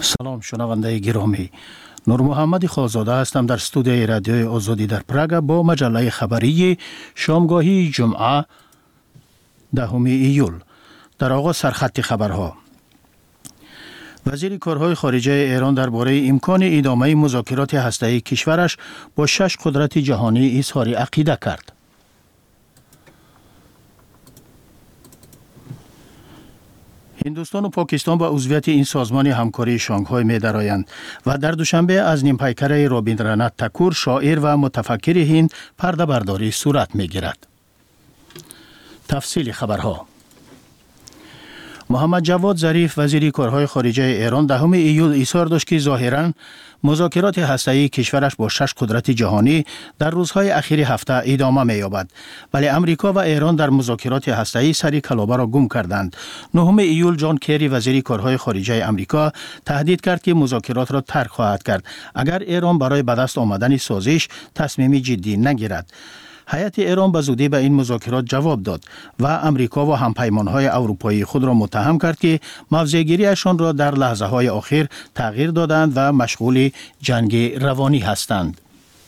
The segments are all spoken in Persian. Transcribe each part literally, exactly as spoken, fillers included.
سلام شنونده گرامی، نور محمد خالزاده هستم در استودیوی رادیوی آزادی در پراگ با مجله خبری شامگاهی جمعه دهم ایول. در آغاز سرخط خبرها. وزیر کارهای خارجه ایران درباره امکان ادامه مذاکرات هسته‌ای کشورش با شش قدرت جهانی اظهار عقیده کرد. هندوستان و پاکستان با عضویت این سازمان همکاری شانگهای می درآیند و در دوشنبه از نیم پیکر رابیندرانات تاکور شاعر و متفکر هند پرده برداری صورت می گیرد. تفصیل خبرها. محمد جواد ظریف وزیر کارهای خارجه ایران دهم ایول اظهار داشت که ظاهراً مذاکرات هسته‌ای کشورش با شش قدرت جهانی در روزهای اخیر هفته ادامه می‌یابد، ولی امریکا و ایران در مذاکرات هسته‌ای سری کلابه را گم کردند. نهم ایول جان کری وزیر کارهای خارجه امریکا تهدید کرد که مذاکرات را ترک خواهد کرد اگر ایران برای به دست آمدن سازش تصمیمی جدی نگیرد. هیئت ایران به زودی به این مذاکرات جواب داد و امریکا و همپیمانهای اروپایی خود را متهم کرد که موضع‌گیری‌شان را در لحظه‌های آخر تغییر دادند و مشغول جنگ روانی هستند.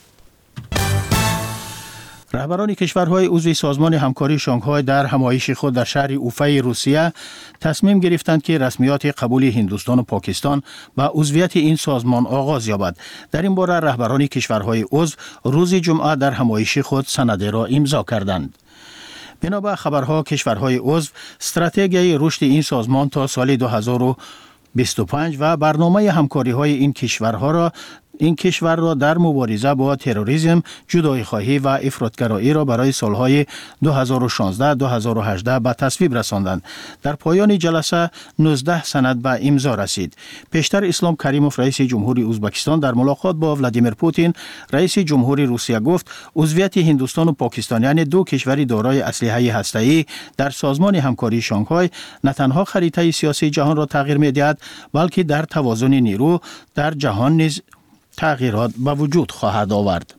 رهبران کشورهای عضو سازمان همکاری شانگهای در همایش خود در شهر اوفای روسیه تصمیم گرفتند که رسمیات قبول هندوستان و پاکستان به عضویت این سازمان آغاز یابد. در این باره رهبران کشورهای عضو روز جمعه در همایش خود سند را امضا کردند. بنابر خبرها کشورهای عضو استراتژی رشد این سازمان تا سال دو هزار و بیست و پنج و برنامه همکاری های این کشورها را این کشور را در مبارزه با تروریسم، جدایی خواهی و افراطگرایی را برای سالهای دو هزار و شانزده تا دو هزار و هجده به تصویب رساندند. در پایان جلسه نوزده سند به امضا رسید. پیشتر اسلام کریموف رئیس جمهوری ازبکستان در ملاقات با ولادیمیر پوتین رئیس جمهوری روسیه گفت عضویت هندوستان و پاکستان یعنی دو کشوری دارای اسلحه هسته‌ای در سازمان همکاری شانگهای نه تنها خریطه سیاسی جهان را تغییر می‌دهد بلکه در توازن نیرو در جهان نیز تغییرات به وجود خواهد آورد.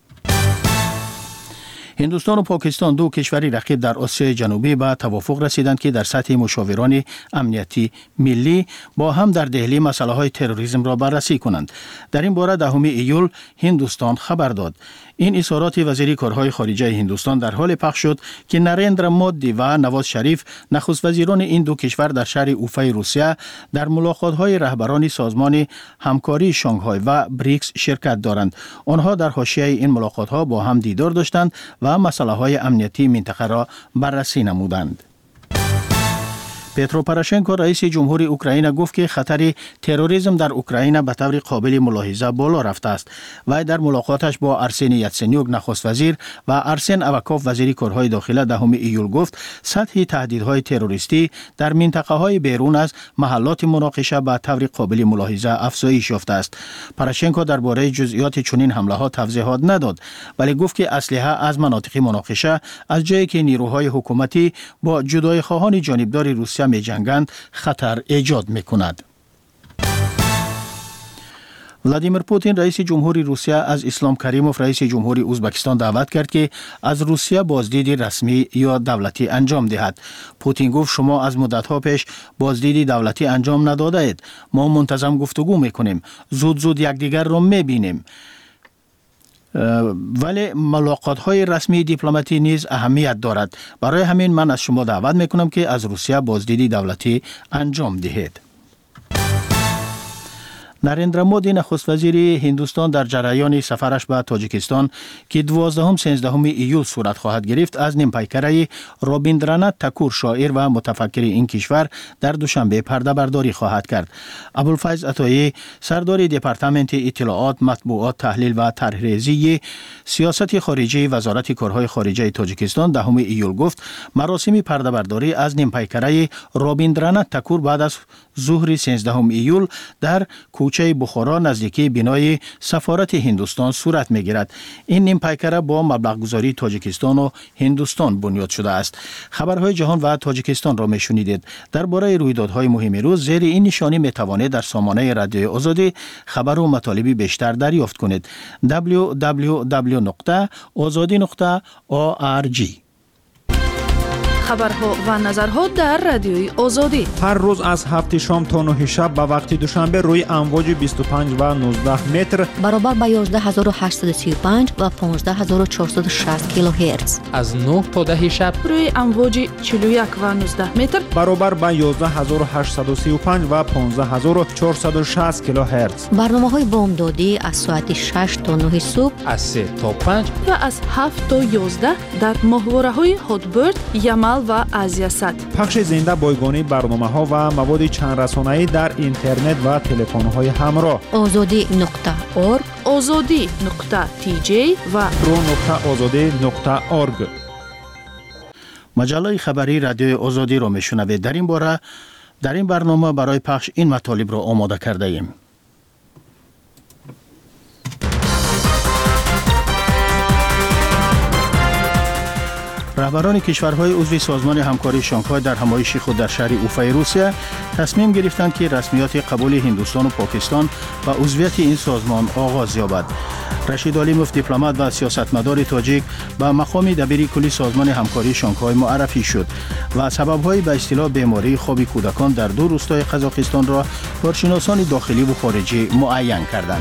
هندوستان و پاکستان دو کشوری رقیب در آسیای جنوبی به توافق رسیدند که در سطح مشاوران امنیتی ملی با هم در دهلی مسئله های تروریسم را بررسی کنند. در این باره دهم ایول هندوستان خبر داد. این اظهارات وزیر کارهای خارجه هندوستان در حال پخش شد که نریندرا مودی و نواز شریف نخست وزیران این دو کشور در شهر اوفای روسیه در ملاقات‌های رهبران سازمان همکاری شانگهای و بریکس شرکت دارند. آنها در حاشیه این ملاقات‌ها با هم دیدار داشتند و مسائل امنیتی منطقه را بررسی نمودند. پترو پروشنکو رئیس جمهوری اوکراین گفت که خطر تروریسم در اوکراین به طور قابل ملاحظه بالا رفته است و در ملاقاتش با ارسن یاتسنیوک نخست وزیر و ارسن اوکاف وزیر کارهای داخلی دهم ایول گفت سطح تهدیدهای تروریستی در منطقه های بیرون از محلات مناقشه به طور قابل ملاحظه افزایش یافته است. پروشنکو درباره جزئیات چنین حمله ها توضیحات نداد ولی گفت که اسلحه از مناطق مناقشه از جایی که نیروهای حکومتی با جدای خواهان جانبدار روسیه می جنگند خطر ایجاد می کند. ولادیمیر پوتین رئیس جمهوری روسیه از اسلام کریموف رئیس جمهوری ازبکستان دعوت کرد که از روسیه بازدید رسمی یا دولتی انجام دهد. پوتین گفت شما از مدت‌ها پیش بازدید دولتی انجام نداده اید. ما منتظم گفتگو میکنیم. زود زود یکدیگر را میبینیم. ولی ملاقات های رسمی دیپلماتی نیز اهمیت دارد. برای همین من از شما دعوت میکنم که از روسیه بازدید دولتی انجام دهید. نریندرا مودی نخست وزیر هندوستان در جریان سفرش به تاجیکستان که دوازدهم سیزدهم ایول صورت خواهد گرفت از نیم پیکره رابیندرانات تاکور شاعر و متفکر این کشور در دوشنبه پرده برداری خواهد کرد. ابوالفیض عطایی سردار دپارتمنت اطلاعات، مطبوعات، تحلیل و طرح‌ریزی سیاست خارجی وزارت کارهای خارجه تاجیکستان دهم ایول گفت مراسم پرده برداری از نیم پیکره رابیندرانات تاکور بعد از ظهر سیزدهم ایول در کوچه بخارا نزدیکی بنای سفارت هندوستان صورت می‌گیرد. این نیم پیکره با مبلغ گذاری تاجیکستان و هندوستان بنیاد شده است. خبرهای جهان و تاجیکستان را میشنیدید. درباره رویدادهای مهم روز زیر این نشانی میتوانید در سامانه رادیو آزادی خبر و مطالبی بیشتر دریافت کنید. دبلیو دبلیو دبلیو نقطه آزادی نقطه او آر جی خبرها و نظرها در رادیوی آزادی. هر روز از هفت شام تا نه شب به وقت دوشنبه روی امواج بیست و پنج و نوزده متر برابر با یازده هزار و هشتصد و سی و پنج و پانزده هزار و چهارصد و شصت کیلوهرتز. از نه تا ده شب روی امواج چهل و یک و نوزده متر برابر با یازده هزار و هشتصد و سی و پنج و پانزده هزار و چهارصد و شصت کیلوهرتز. برنامه‌های بامدادی از ساعت شش تا نه صبح، از سه تا پنج و از هفت تا یازده در ماهواره‌های هاتبرد، یمل و آزیاست. پخش زنده بایگانی برنامه‌ها و مواد چند رسانه‌ای در اینترنت و تلفن‌های همراه. آزادی نقطه اورگ، آزادی نقطه تی جی و پرو نقطه آزادی نقطه اورگ. مجله خبری رادیوی آزادی را میشنوید. در این باره در این برنامه برای پخش این مطالب را آماده کرده ایم. رهبران کشورهای عضو سازمان همکاری شانگهای در همایش خود در شهر اوفای روسیه تصمیم گرفتند که رسمیات قبول هندوستان و پاکستان و عضویت این سازمان آغاز یابد. رشید علیموف دیپلمات و سیاستمدار تاجیک به مقام دبیر کلی سازمان همکاری شانگهای معرفی شد و سبب‌های به اصطلاح بیماری خواب کودکان در دو روستای قزاقستان را کارشناسان داخلی و خارجی معین کردند.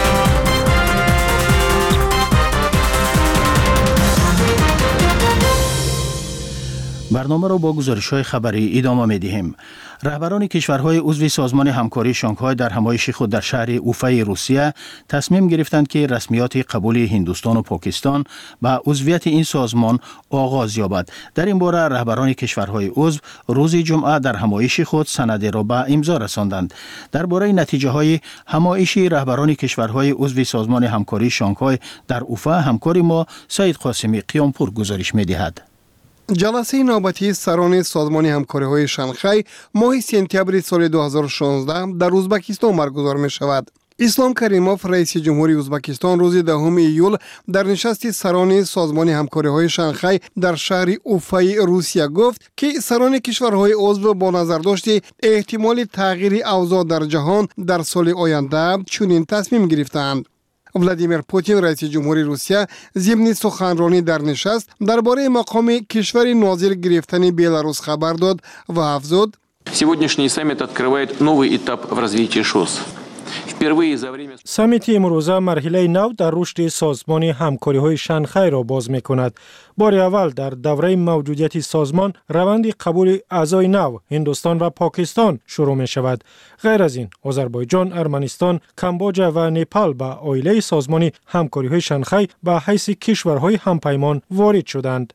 برنامه را با گزارش‌های خبری ادامه می‌دهیم. رهبران کشورهای عضو سازمان همکاری شانگهای در همایش خود در شهر اوفای روسیه تصمیم گرفتند که رسمیات قبول هندوستان و پاکستان به عضویت این سازمان آغاز یابد. در این باره رهبران کشورهای عضو روز جمعه در همایش خود سند را به امضا رساندند. درباره نتیجه‌های همایش رهبران کشورهای عضو سازمان همکاری شانگهای در اوفا همکار ما سعید قاسمی قیامپور گزارش می‌دهد. جلسه نوبتی سران سازمان همکاری‌های شانگهای ماه سپتامبر سال دو هزار و شانزده در ازبکستان برگزار می شود. اسلام کریموف رئیس جمهوری ازبکستان روز دهم ایول در نشست سران سازمان همکاری‌های شانگهای در شهر اوفای روسیه گفت که سران کشورهای عضو با نظر داشت احتمال تغییر اوضاع در جهان در سال آینده چنین تصمیم گرفتند. ولادیمیر پوتین رئیس جمهوری روسیه ضمن سخنرانی در نشست درباره مقام کشور ناظر گرفتن بلاروس خبر داد و افزود: Сегодняшний саммит открывает новый этап в развитии ШОС. سامیت امروزه مرحله نو در رشد سازمان همکاری‌های شانگهای را باز می‌کند. بار اول در دوره موجودیت سازمان روند قبول اعضای نو هندوستان و پاکستان شروع می‌شود. غیر از این آذربایجان، ارمنستان، کامبوجا و نپال به عایله سازمان همکاری‌های شانگهای به حیث کشورهای همپیمان وارد شدند.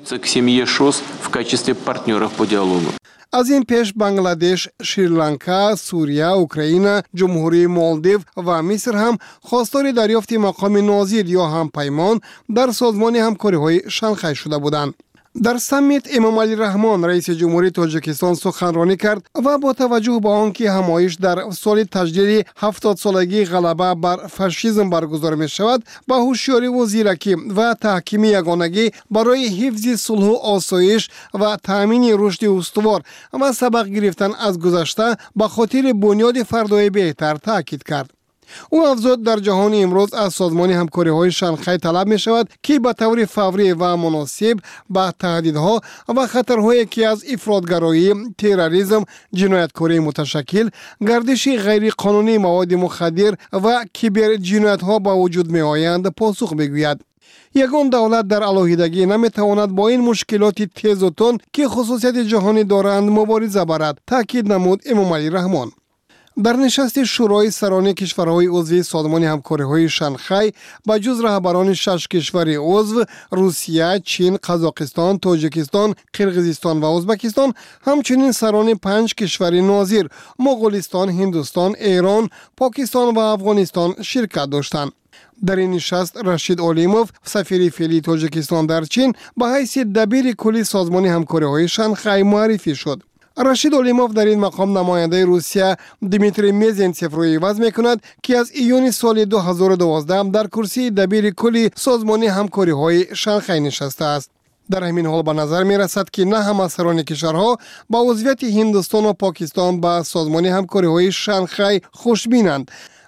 از این پیش بنگلادش، شریلانکا، سوریه، اوکراین، جمهوری مالدیو و مصر هم خواستار دریافت مقام ناظر یا همپیمان در سازمان همکاری‌های شانگهای شده بودند. در سمیت امام علی رحمان رئیس جمهوری تاجیکستان سخنرانی کرد و با توجه به آنکه همایش در سال تجدید هفتاد سالگی غلبه بر فاشیسم برگزار می شود با هوشیاری و زیرکی و تحکیم یگانگی برای حفظ صلح و آسایش و تامین رشد استوار و سبق گرفتن از گذشته به خاطر بنیاد فردای بهتر تاکید کرد. او افزود در جهان امروز از سازمان همکاری‌های شانگهای طلب می شود که به طور فوری و مناسب به تهدیدها و خطرهایی که از افراطگرایی، تروریسم، جنایتکاری متشکل، گردش غیر قانونی مواد مخدر و کیبر جنایت‌ها به وجود می آیند پاسخ بگوید. یگان دولت در علاهیدگی نمیتواند با این مشکلات تیز و تند که خصوصیت جهانی دارند مبارزه برد، تاکید نمود امام علی رحمان. در نشست شورای سران کشورهای عضو سازمان همکاری‌های شانگهای با جز رهبران شش کشور عضو روسیه، چین، قزاقستان، تاجیکستان، قرقیزستان و ازبکستان، همچنین سران پنج کشور ناظر مغولستان، هندوستان، ایران، پاکستان و افغانستان شرکت داشتند. در این نشست رشید علیموف سفیر فعلی تاجیکستان در چین به حیث دبیر کلی سازمان همکاری‌های شانگهای معرفی شد. رشید علیموف در این مقام نماینده روسیه دیمیتری میزنتسف را عوض می‌کند که از ایون سال دو هزار و دوازده در کرسی دبیر کلی سازمان همکاری‌های شانگهای نشسته است. در همین حال به نظر می رسد که نه همه سران کشورها با عضویت هندوستان و پاکستان با سازمان همکاری‌های شانگهای خوشبینند.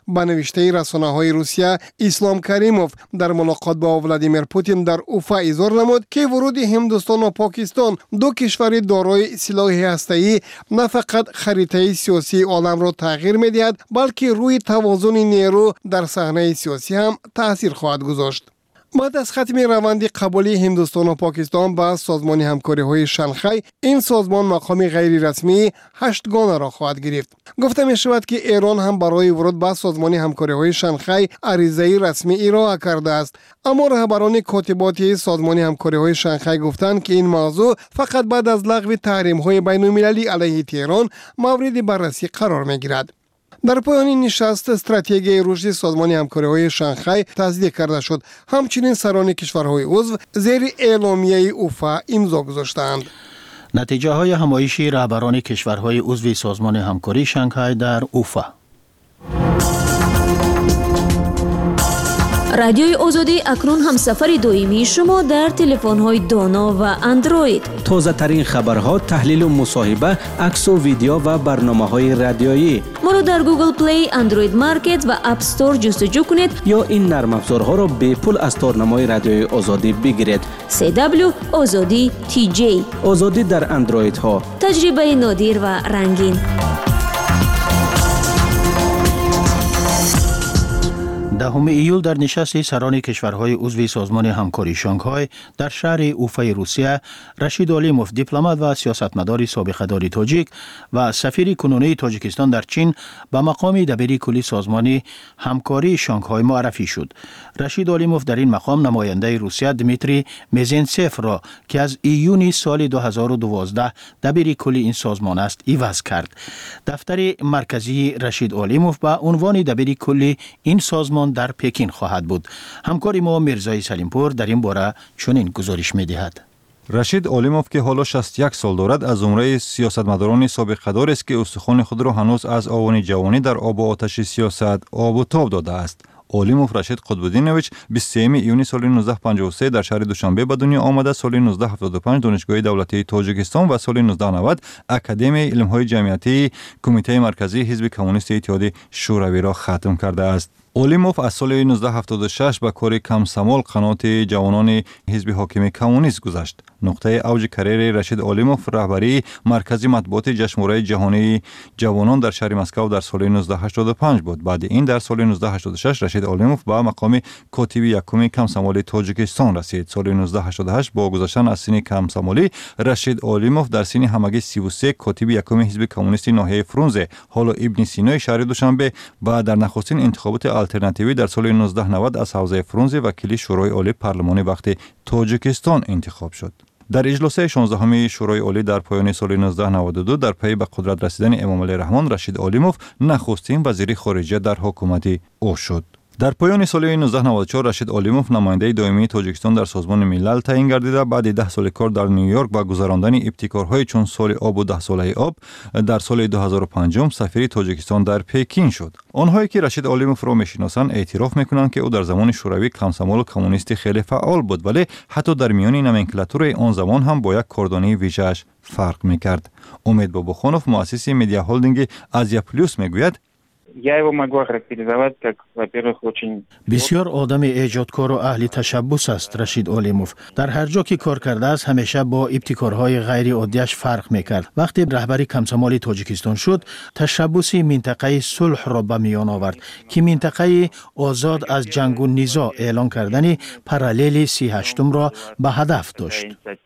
به نوشته رسانه‌های روسیه اسلام کریموف در ملاقات با ولادیمیر پوتین در اوفا اظهار نمود که ورود هندوستان و پاکستان دو کشور دارای سلاح هسته‌ای نه فقط خریطه سیاسی عالم را تغییر می‌دهد بلکه روی توازن نیرو در صحنه سیاسی هم تأثیر خواهد گذاشت. بعد از ختم روند قبولی هندوستان و پاکستان به سازمان همکاری های شانگهای، این سازمان مقام غیر رسمی هشتگانه را خواهد گرفت. گفته می شود که ایران هم برای ورود به سازمان همکاری های شانگهای عریضه رسمی ارائه کرده است، اما رهبران کاتبات سازمان همکاری های شانگهای گفتند که این موضوع فقط بعد از لغو تحریم های بین المللی علیه تهران مورد بررسی قرار می گیرد. در پایان نشست استراتژی رشد سازمان همکاری‌های شانگهای تصدیق کرده شد. همچنین سران کشورهای عضو زیر اعلامیه اوفا امضا گذاشتند. نتیجه های همایش رهبران کشورهای عضو سازمان همکاری شانگهای در اوفا. رادیوی آزادی اکنون هم سفر دویمی شما در تلفن‌های دانا و اندروید. تازه ترین خبرها، تحلیل و مصاحبه، عکس و ویدیو و برنامه‌های رادیویی. ما رو در گوگل پلی، اندروید مارکت و اپ استور جستجو کنید یا این نرم افزارها را به پول از تارنمای رادیوی آزادی بگیرید. سی دبلیو آزادی تی جی. آزادی در اندروید ها. تجربه نادر و رنگین. دهم ایول در نشست سران کشورهای عضو سازمان همکاری شانگهای در شهر اوفای روسیه، رشید علیموف دیپلمات و سیاستمدار سابقه‌دار تاجیک و سفیر کنونی تاجیکستان در چین به مقام دبیر کلی سازمان همکاری شانگهای معرفی شد. رشید علیموف در این مقام نماینده روسیه دمیتری مزنتسف را که از ایونی سال دو هزار و دوازده دبیر کلی این سازمان است عوض کرد. دفتر مرکزی رشید علیموف به عنوان دبیر کلی این سازمان در پکین خواهد بود. همکاری ما میرزای سلیمپور در این باره چنین گزارش می‌دهد. رشید علیموف که حالا شصت و یک سال دارد، از زمره سیاستمداران سابقه‌دار است که استخوان خود را هنوز از آوان جوانی در آب و آتش سیاست آب و تاب داده است. علیموف رشید قطب‌الدینویچ بیست و سوم ایونی سال نوزده پنجاه و سه در شهر دوشنبه به دنیا آمده. سال نوزده هفتاد و پنج دانشگاه دولتی تاجیکستان و سال نوزده نود اکادمی علم‌های جمعیتی کمیته مرکزی حزب کمونیست اتحاد شوروی را ختم کرده است. علیموف از سال نوزده هفتاد و شش به کار کمسمال قنات جوانان حزب حاکم کمونیست گذشت. نقطه اوج کریر رشید علیموف رهبری مرکزی مطبوعات جشنواره جهانی جوانان در شهر مسکو در سال نوزده هشتاد و پنج بود. بعد این در سال نوزده هشتاد و شش رشید علیموف به مقام کاتب یکم کمسمال تاجیکستان رسید. سال نوزده هشتاد و هشت با گذشتن از سن کمسمالی، رشید علیموف در سن همگی سی و سه کاتب یکم حزب کمونیست ناحیه فرونزه حالا ابن سینای شهر دوشنبه بعد در نخستین انتخابات آلترناتیوی در سال نوزده نود از حوزه فرونزه وکیل شورای عالی پارلمان وقت تاجیکستان انتخاب شد. در اجلاس شانزدهم شورای عالی در پایان سال نوزده نود و دو در پی به قدرت رسیدن امام علی رحمان، رشید علیموف نخستین وزیر خارجه در حکومت او شد. در پایان سال نوزده نود و چهار رشید علیموف نماینده دائمی تاجیکستان در سازمان ملل تعیین گردیده. بعد ده سال کار در نیویورک با گذراندن ابتکارهای چون سال آب و ده ساله آب، در سال دو هزار و پنج سفیر تاجیکستان در پکین شد. آنهایی که رشید علیموف را میشناسند اعتراف میکنند که او در زمان شوروی کمسمال و کمونیستی خیلی فعال بود، ولی حتی در میان نومنکلاتور آن زمان هم با یک کاردانی ویژه‌اش فرق میکرد. امید باباخانوف مؤسس مدیا هولدینگ آزیا پلوس میگوید بسیار آدم ایجادکار و اهل تشبث است رشید علیموف. در هر جا که کار کرده است همیشه با ابتکارهای غیر عادیش فرق میکرد. وقتی رهبری کمسمال تاجیکستان شد، تشبث منطقه صلح را به میان آورد که منطقه آزاد از جنگ و نزاع اعلان کردن پارالیل سی و هشتم را به هدف داشت.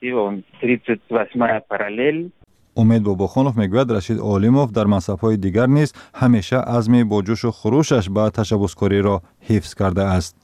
امید باباخانوف میگوید رشید علیموف در منصب‌های دیگر نیز همیشه عزم با جوش و خروشش به تشبثکاری را حفظ کرده است.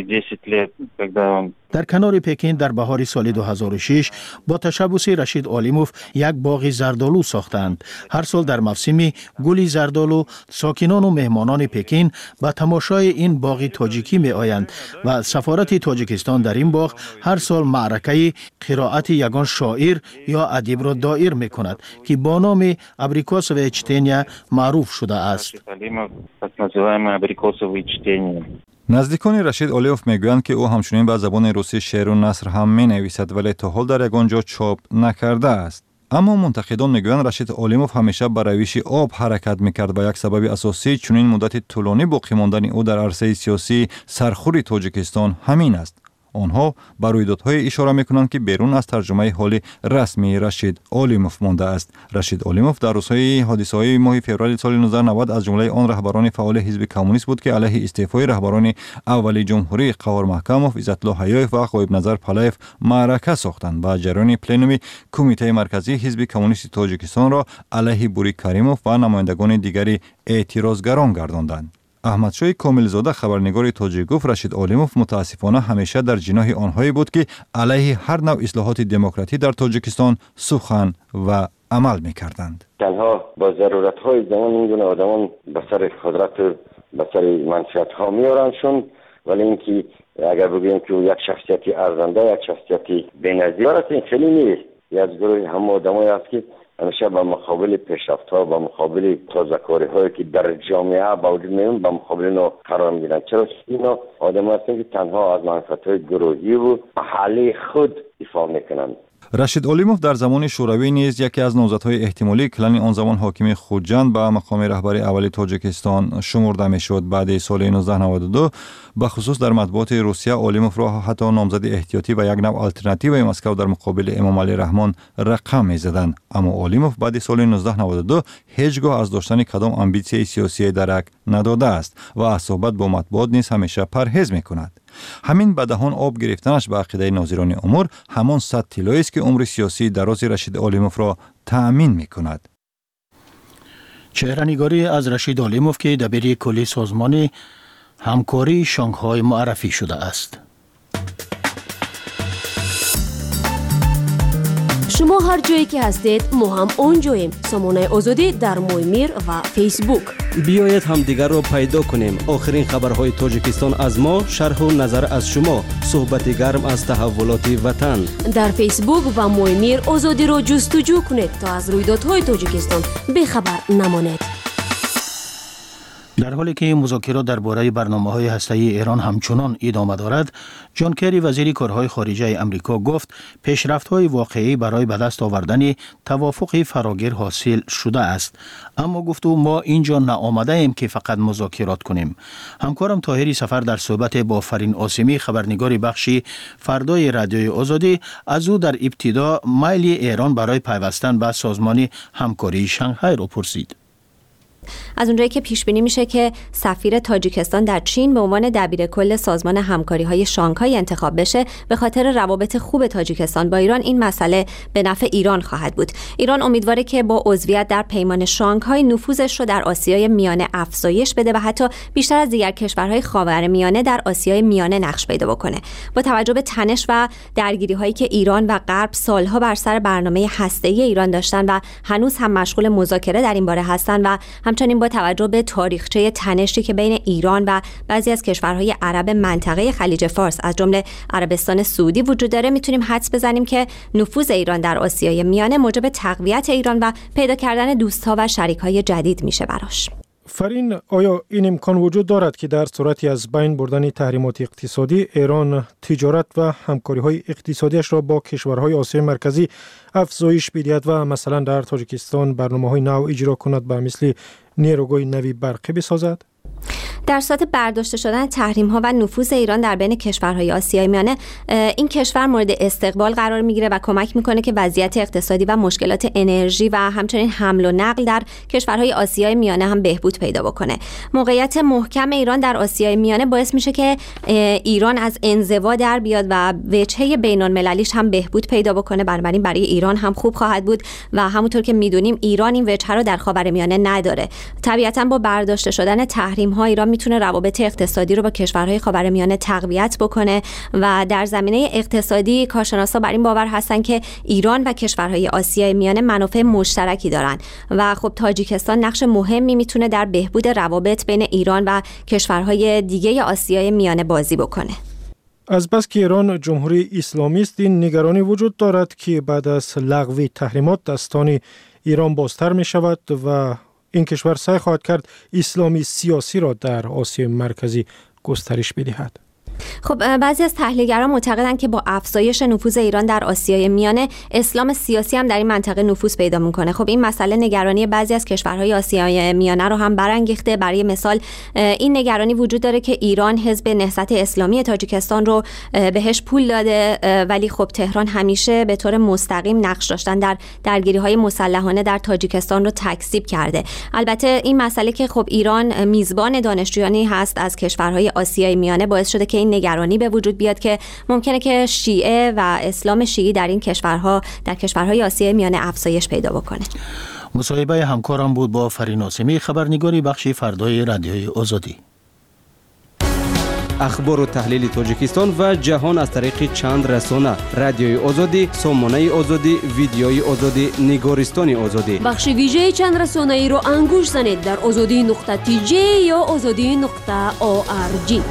در کنار پکین در بهار سال دو هزار و شش با تشبث رشید علیموف یک باغ زردالو ساختند. هر سال در موسم گل زردالو ساکنان و مهمانان پکین به تماشای این باغ تاجیکی می آیند و سفارت تاجیکستان در این باغ هر سال معرکه قرائت یگان شاعر یا ادیب را دایر می کند که با نام ابریکوسوی چتنیا معروف شده است. نزدیکان رشید علیموف میگویند که او همچنین به زبان روسی شعر و نثر هم می نویسد، ولی تا حال در یگان جا چاپ نکرده است. اما منتقدان میگویند رشید علیموف همیشه به روش آب حرکت میکرد و یک سبب اساسی چنین مدت طولانی باقی ماندن او در عرصه سیاسی سرخوری تاجیکستان همین است. آنها به رویدادهای اشاره میکنند که بیرون از ترجمه حال رسمی رشید علیموف مانده است. رشید علیموف در روزهای حادثه‌های ماه فوریه سال نوزده نود از جمله آن رهبران فعال حزب کمونیست بود که علیه استعفای رهبران اولی جمهوری قهار محکموف، عزت‌الله حیایف و غایب نظر پلیف معرکه ساختند و جریان پلنوم کمیته مرکزی حزب کمونیست تاجیکستان را علیه بوری کریموف و نمایندگان دیگری اعتراضگران گرداندند. احمدشاه کاملزاده خبرنگار تاجیک گفت رشید علیموف متاسفانه همیشه در جناح آنهایی بود که علیه هر نوع اصلاحات دموکراتی در تاجیکستان سخن و عمل می‌کردند. تنها با ضرورت‌های زمان این گونه آدمان به سر قدرت و به سر منفعت‌ها میارنشون، ولی اینکه اگر بگوییم که یک شخصیتی ارزنده، یک شخصیتی بی‌نظیر است، این خیلی نیست. یک گروه هم آدمایی است که همیشه به مقابل پیشرفت‌ها، به مقابل تازه‌کاری‌هایی که در جامعه با وجود میاد به مقابل اینا قرار میگیرند. چرا اینا آدم‌ها هستند که تنها از منفعت‌های گروهی و محلی خود دفاع میکنند. رشید علیموف در زمان شوروی نیز یکی از نامزدهای احتمالی کلان آن زمان حاکم خوجند به مقام رهبری اولی تاجیکستان شمرده میشد. بعد سال نوزده نود و دو به خصوص در مطبوعات روسیه علیموف را حتی نامزد احتیاطی و یک نوع آلترناتیو مسکو در مقابل امام علی رحمان رقم میزدند. اما علیموف بعد سال نوزده نود و دو هیچگاه از داشتن کدام امبیسی سیاسی درک نداده است و از صحبت با مطبوعات نیز همیشه پرهیز میکند. همین به دهان آب گرفتنش به عقیده ناظران امور همان صد طلایی است که عمر سیاسی دراز رشید علیموف را تأمین میکند. چهره‌نگاری از رشید علیموف که دبیر کلی سازمان همکاری شانگهای معرفی شده است. شما هر جایی که هستید ما هم اونجاییم. سامانه آزادی در مویمیر و فیسبوک. بیایید هم دیگر را پیدا کنیم. آخرین خبرهای تاجیکستان از ما، شرح و نظر از شما، صحبت گرم از تحولات وطن. در فیسبوک و مویمیر آزادی را جستجو کنید تا از رویدادهای تاجیکستان بی‌خبر نمانید. در حالی که مذاکرات درباره برنامه‌های هسته‌ای ایران همچنان ادامه دارد، جان کری وزیر کارهای خارجه آمریکا گفت پیشرفت‌های واقعی برای به دست آوردن توافق فراگیر حاصل شده است. اما گفت او ما اینجا نآمده ایم که فقط مذاکرات کنیم. همکارم طاهری سفر در صحبت با فرین آسمی خبرنگار بخشی فردای رادیوی آزادی از او در ابتدا میل ایران برای پیوستن به سازمان همکاری شانگهای را پرسید. از اونجایی که پیش بینی میشه که سفیر تاجیکستان در چین به عنوان دبیر کل سازمان همکاری‌های شانگهای انتخاب بشه، به خاطر روابط خوب تاجیکستان با ایران این مسئله به نفع ایران خواهد بود. ایران امیدواره که با عضویت در پیمان شانگهای نفوذش رو در آسیای میانه افزایش بده و حتی بیشتر از دیگر کشورهای خاورمیانه در آسیای میانه نقش پیدا بکنه. با توجه به تنش و درگیری‌هایی که ایران و غرب سالها بر سر برنامه هسته‌ای ایران داشتن و هنوز هم مشغول مذاکره در این باره هستن و همچنین با توجه به تاریخچه تنشی که بین ایران و بعضی از کشورهای عرب منطقه خلیج فارس از جمله عربستان سعودی وجود داره، میتونیم حدس بزنیم که نفوذ ایران در آسیای میانه موجب تقویت ایران و پیدا کردن دوست‌ها و شریک‌های جدید میشه براش. فرین، آیا این امکان وجود دارد که در صورتی از بین بردن تحریمات اقتصادی ایران تجارت و همکاری‌های اقتصادیش را با کشورهای آسیای مرکزی افزایش بدهد و مثلا در تاجیکستان برنامه‌های نو اجرا کند به مثل نیروگاه نوی برقی بسازد؟ در صورت برداشته شدن تحریم‌ها و نفوذ ایران در بین کشورهای آسیای میانه، این کشور مورد استقبال قرار میگیره و کمک میکنه که وضعیت اقتصادی و مشکلات انرژی و همچنین حمل و نقل در کشورهای آسیای میانه هم بهبود پیدا بکنه. موقعیت محکم ایران در آسیای میانه باعث میشه که ایران از انزوا در بیاد و وجهه بین‌المللیش هم بهبود پیدا بکنه. بنابراین برای ایران هم خوب خواهد بود و همونطور که میدونیم ایران این وجهه رو در خاورمیانه نداره. طبیعتاً با برداشته شدن تحریم‌ها ایران میتونه روابط اقتصادی رو با کشورهای خاورمیانه تقویت بکنه و در زمینه اقتصادی کارشناسا بر این باور هستن که ایران و کشورهای آسیای میانه منافع مشترکی دارن و خب تاجیکستان نقش مهمی میتونه در بهبود روابط بین ایران و کشورهای دیگه آسیای میانه بازی بکنه. از بس که ایران جمهوری اسلامی است، این نگرانی وجود دارد که بعد از لغو تحریمات دستان ایران بازتر می شود و این کشور سعی خواهد کرد اسلامی سیاسی را در آسیای مرکزی گسترش بدهد. خب بعضی از تحلیلگران معتقدند که با افزایش نفوذ ایران در آسیای میانه، اسلام سیاسی هم در این منطقه نفوذ پیدا میکنه. خب این مسئله نگرانی بعضی از کشورهای آسیای میانه رو هم برانگیخته. برای مثال این نگرانی وجود داره که ایران حزب نهضت اسلامی تاجیکستان رو بهش پول داده، ولی خب تهران همیشه به طور مستقیم نقش داشتن در درگیری‌های مسلحانه در تاجیکستان رو تکذیب کرده. البته این مسئله که خب ایران میزبان دانشجویانی هست از کشورهای آسیای میانه باعث شده که این نگرانی به وجود بیاد که ممکنه که شیعه و اسلام شیعی در این کشورها در کشورهای آسیای میانه افزایش پیدا بکنه. مصاحبه همکارم بود با فرین آسمی، خبرنگاری بخش فردای رادیوی آزادی. اخبار و تحلیل تاجیکستان و جهان از طریق چند رسانه: رادیوی آزادی، سامانه آزادی، ویدیوی آزادی، نگارستان آزادی. بخش ویژه چند رسانه ای رو انگوش زنید در آزادی نقطه تی جی یا آزادی نقطه او آر جی.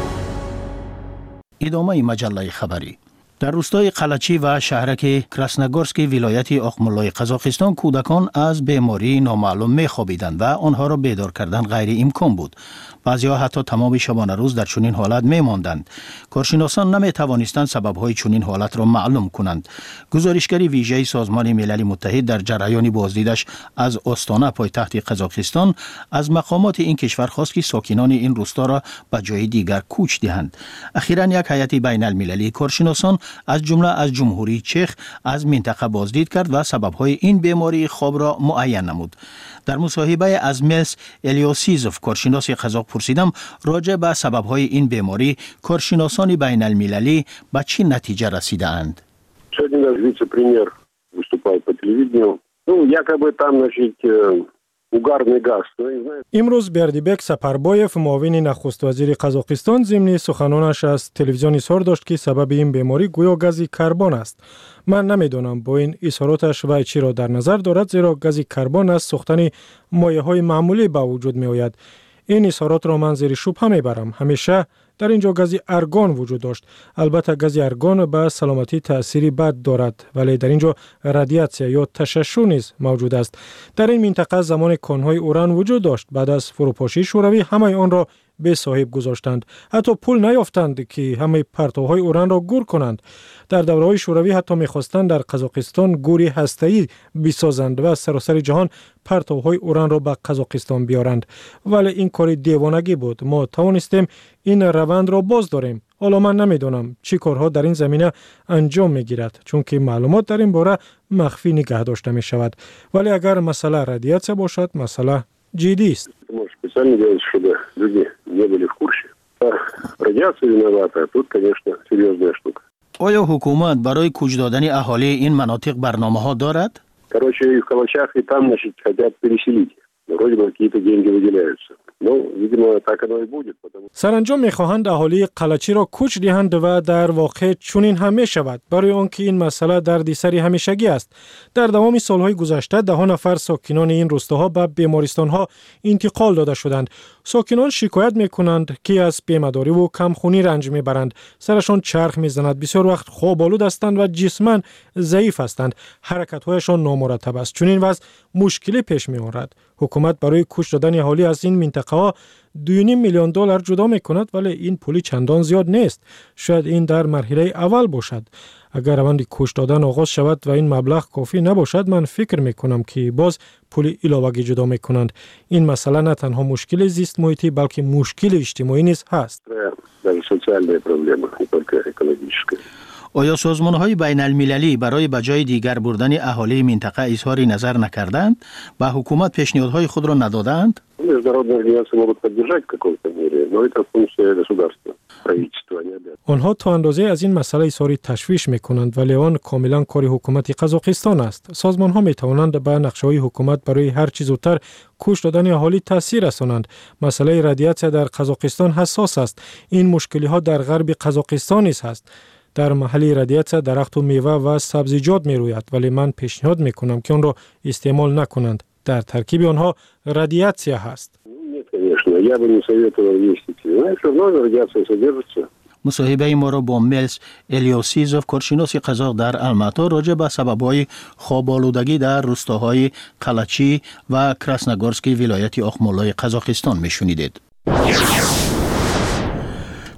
ادامه مجله خبری. در روستای قلچی و شهرک کراسنگورسکی ولایت آخمولای قزاقستان کودکان از بیماری نامعلوم می خوابیدند و آنها را بیدار کردن غیر امکان بود. بعضی‌ها حتی تمام شبانه روز در چنین حالت می ماندند. کارشناسان نمی توانستند سبب‌های چنین حالت را معلوم کنند. گزارشگری ویژه سازمان ملل متحد در جریان بازدیدش از آستانه پایتخت قزاقستان از مقامات این کشور خواست که ساکنان این روستا را به جای دیگر کوچ دهند. اخیراً یک هیئت بین المللی کارشناسان از جمله از جمهوری چخ از منطقه بازدید کرد و سبب‌های این بیماری خواب را معین نمود. در مصاحبه از ملس الیوسیزوف کارشناس قزاق پرسیدم راجع به سبب‌های این بیماری کارشناسان بین المللی به چه نتیجه رسیده اند؟ Сегодня наш вице-премьер выступал по телевидению. Ну, якобы там, значит, угарный газ. امروز بردیبک سپربایف معاون نخست وزیر قزاقستان ضمن سخنانش از تلویزیون اظهار داشت که سبب این بیماری گویا گاز کربن است. من نمیدونم با این اظهاراتش وی چی را در نظر دارد، زیرا گاز کربن از سوختن مایع‌های معمولی به وجود می آید. این اظهارات را من زیر شبهه میبرم. همیشه در اینجا گاز ارگان وجود داشت. البته گاز ارگان به سلامتی تأثیری بد دارد، ولی در اینجا رادیاسیون یا تشعشع نیز موجود است. در این منطقه زمان کانهای اوران وجود داشت. بعد از فروپاشی شوروی همه آن را به صاحب گذاشتند. حتی پول نیافتند که همه پرتوهای اوران را گور کنند. در دوره‌های شوروی حتی می‌خواستند در قزاقستان گوری هسته‌ای بسازند و سراسر جهان پرتوهای اوران را به قزاقستان بیارند. ولی این کار دیوانگی بود. ما توانستیم این روند را باز داریم. حالا من نمیدونم چی کارها در این زمینه انجام میگیرد، چون که معلومات در این باره مخفی نگه داشته می شود. ولی اگر مسئله رادیاسیون باشد، مسئله جدی است. Специально делать, чтобы люди не были в курсе. Радиация виновата, а тут, конечно, серьезная штука. آیا حکومت برای کوچ دادن اهالی این مناطق برنامه‌ها دارد؟ Короче, и в Калачах, и там, значит, хотят переселить. Вроде бы какие-то деньги выделяются. Ну, видимо, так оно и будет, потому... سرانجام می‌خواهند اهالی قلچی را کوچ دهند و در واقع چنین هم می‌شود، برای آنکه این مسئله دردسر همیشگی است. در دوام سالهای گذشته ده نفر ساکنان این روستاها به بیمارستان‌ها انتقال داده شدند. ساکنان شکایت می‌کنند که از بیمه‌داری و کمخونی رنج می‌برند. سرشان چرخ می‌زند، بسیار وقت خواب‌آلود هستند و جسماً ضعیف هستند. حرکت‌هایشان نامرتب است. چنین وضع مشکلی پیش می‌آورد. حکومت برای کوچ دادن اهالی از این منطقه ها دو و نیم میلیون دلار جدا می‌کند، ولی این پولی چندان زیاد نیست. شاید این در مرحله اول باشد. اگر روند کوچ دادن آغاز شود و این مبلغ کافی نباشد، من فکر می‌کنم که باز پولی علاوه‌ای جدا می‌کنند. این مسئله نه تنها مشکل زیست محیطی بلکه مشکل اجتماعی نیز هست. آیا سازمان‌های بین المللی برای بجای دیگر بردن اهالی منطقه اظهار نظر نکردند؟ به حکومت پیشنهادهای خود را ندادند؟ آنها تا اندازه از این مسئله اظهار تشویش می‌کنند، ولی آن کاملا کار حکومت قزاقستان است. سازمان‌ها می‌توانند به نقشه‌های حکومت برای هر چیز زودتر کوچ دادن اهالی تاثیر رسانند. مسئله رادیاسیون در قزاقستان حساس است. این مشکلی‌ها در غرب قزاقستان نیز هست. در محل رادیاسیون درخت و میوه و سبزیجات می روید، ولی من پیشنهاد می کنم که آن را استعمال نکنند. در ترکیب آنها رادیاسیون هست. مصاحبه ما را با ملس الیوسیزوف کارشناس قزاق در الماتا راجع به سبب‌های خواب‌آلودگی در روستاهای قلچی و کراسنگورسکی ولایت آخمولای قزاقستان می شنیدید.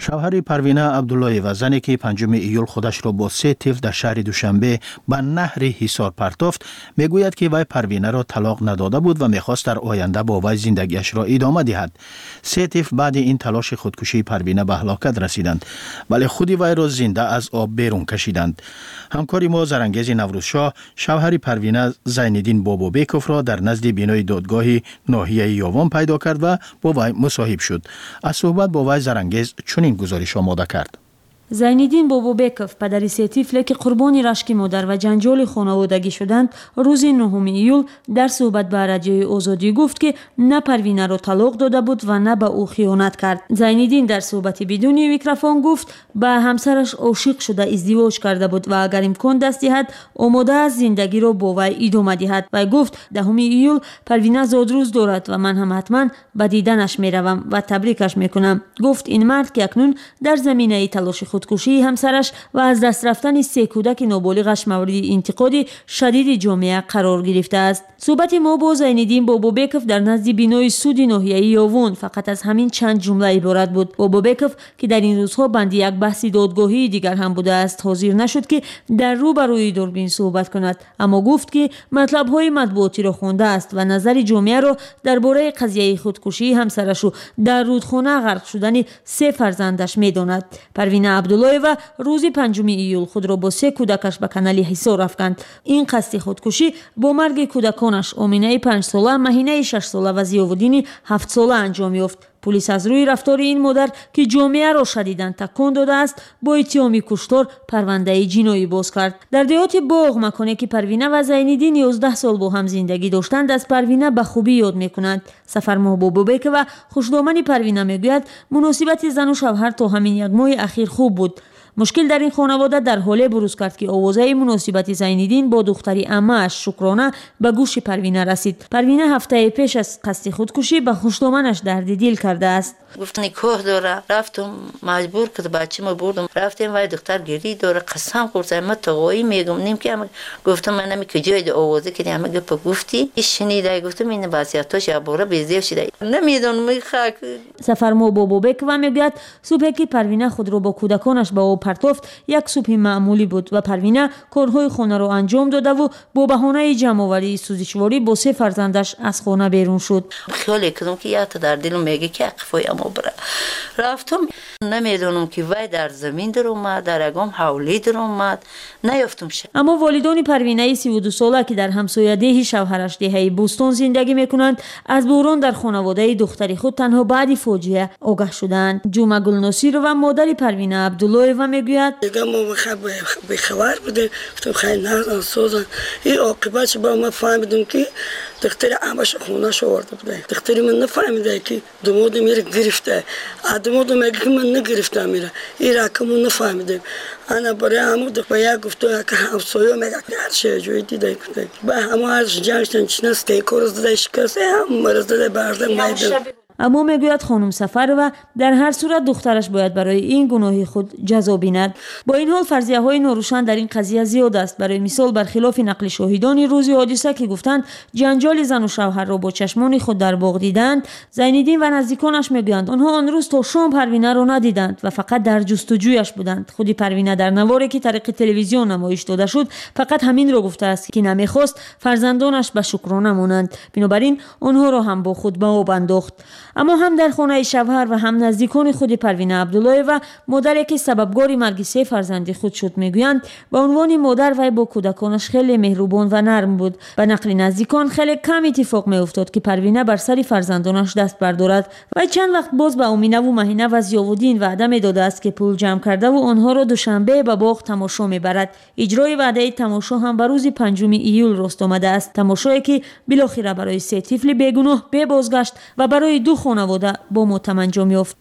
شوهر پروینه عبدالله و زنی که پنجم ایول خودش را با سه طفل در شهر دوشنبه به نهر حصار پرتافت میگوید که وی پروینه را طلاق نداده بود و میخواست در آینده با وی زندگیش را ادامه دهد. سه طفل بعد این تلاش خودکشی پروینه به هلاکت رسیدند ولی خود وی را زنده از آب بیرون کشیدند. همکار ما زرانگیز نوروزشاه شوهر پروینه زینالدین بابابکوف را در نزد بینای دادگاه ناحیه یاوان پیدا کرد و با وی مصاحب شد. از صحبت با وی زرانگیز چنین گزارش آماده کرد. زینالدین بابابکوف پدر سه طفل که قربانی رشک مادر و جنجال خانوادگی شدند روز نهم ایول در صحبت با رادیوی آزادی گفت که نه پروینه را طلاق داده بود و نه به او خیانت کرد. زینالدین در صحبت بدون میکروفون گفت به همسرش عاشق شده ازدواج کرده بود و اگر امکان دست دهد آماده است زندگی را با وی ادامه دهد. و گفت دهم ایول پروینه زادروز دارد و من هم حتما به دیدنش میروم و تبریکش میکنم. گفت این مرد که اکنون در زمینه تلاش خودکشی همسرش و از دست رفتن سه کودک نابالغش مورد انتقاد شدید جامعه قرار گرفته است. صحبت ما با زینالدین بابابکوف در نزد بینای سود ناحیه یاوان فقط از همین چند جمله عبارت بود. بابابکوف که در این روزها بند یک بحث دادگاهی دیگر هم بوده است حاضر نشد که در روبروی دوربین صحبت کند، اما گفت که مطلب‌های مطبوعاتی را خوانده است و نظر جامعه را درباره قضیه خودکشی همسرش و در رودخانه غرق شدن سه فرزندش می‌داند. پروینه عبدالله و روز پنجم ایول خود را با سه کودکش به کانال حصار افکند. این قصد خودکشی با مرگ کودکانش آمینه پنج ساله، مهینه شش ساله و ضیاءالدین هفت ساله انجام یافت. پلیس از روی رفتار این مادر که جامعه را شدیداً تکان داده است با اتهام کشتار پرونده جنایی باز کرد. در دیهات باغ مکانی که پروینه و زینالدین یازده سال با هم زندگی داشتند از پروینه به خوبی یاد میکنند. سفر بابابکوف و خوشدامن پروینه میگوید مناسبت زن و شوهر تا همین یک ماه اخیر خوب بود. مشکل در این خانواده در حاله بروز کرد که آوازه مناسبت زینالدین با دختری عمه‌اش شکرانه به گوش پروینه رسید. پروینه هفته پیش از قصد خودکشی به خوشدامنش درد دل کرده است. گفت نکاح داره، رفتم مجبور کرد بچه‌مو بردم رفتیم و دختر گری داره قسم خوردم من توقعی میگم نیم که گفتم من نمی کجای آوازه که همه گپ گفتی شنیده گفتم این وضعیتش عباره بیزیر شده نمیدونم میخک. سفرمو بابابکوف میگوید صبح که پروینه خود را با کودکانش به آب پرتافت یک صبح معمولی بود و پروینه کارهای خانه را انجام داده و با بهانه جمع‌آوری سوزشواری با سه فرزندش از خانه بیرون شد. خیال کردم که یا در دلم میگه که قفای اما بره. رفتم نمیدونم که وای در زمین در اومد در اگام حولی در اومد نیافتم شد. اما والدان پروینه سی و دو ساله که در همسایه ده شوهرش دهه بوستون زندگی میکنند از بحران در خانواده دختری خود تنها بعد فاجعه آگاه شدند. جمعه گلناصیر و مادر پروینه عبدالله و میگوید دیگه ما به خبر بودیم گفتم خیلی نردن سوزن این عاقبتش با ما فهمیدیم که دختر همش خونه شو آورده بوده. دختری من نفهمیده که دمود میره گرفته دمود میگه که من نگرفتم میره این رقمو نفهمیدیم. انا برای همون دفعه گفته که همسایه میگه که هر چه جوی دیده کنه به همه هرش جنگشتن چی نست که کورز داده شکسته هم مرز داده بردن میده. اما میگوید خانم سفر و در هر صورت دخترش باید برای این گناه خود جزا بیند. با این حال فرضیه های ناروشن در این قضیه زیاد است. برای مثال برخلاف نقل شاهدان روز حادثه که گفتند جنجال زن و شوهر را با چشمان خود در باغ دیدند، زینالدین و نزدیکانش میگویند آنها آن روز تا شام پروینه را ندیدند و فقط در جستجویش بودند. خودی پروینه در نواری که طریق تلویزیون نمایش داده شد فقط همین را گفته است که نمیخواست فرزندانش به شکرانه مانند، بنابراین آنها را هم با خود به آب انداخت. اما هم در خانه شوهر و هم نزدیکان خود پروینه عبدالله و مادری که سببگار مرگ سه فرزند خود شد میگویند به عنوان مادر وی با کودکانش خیلی مهربان و نرم بود. به نقل نزدیکان خیلی کم اتفاق میافتاد که پروینه بر سر فرزندانش دست بردارد و چند وقت باز به امینه و مهینه و ضیاءالدین وعده میداده است که پول جمع کرده و آنها را دوشنبه به باغ تماشا میبرد. اجرای وعده تماشا هم به روز پنجم ایول راست آمده است. تماشایی که بالاخره برای سه طفل بیگناه به بازگشت و برای دو خانواده با متم انجام یافت.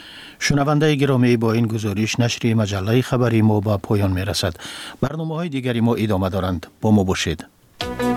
شنونده گرامی با این گزارش نشر مجله خبری ما با پایان میرسد. برنامه‌های دیگری ما ادامه دارند. با ما باشید.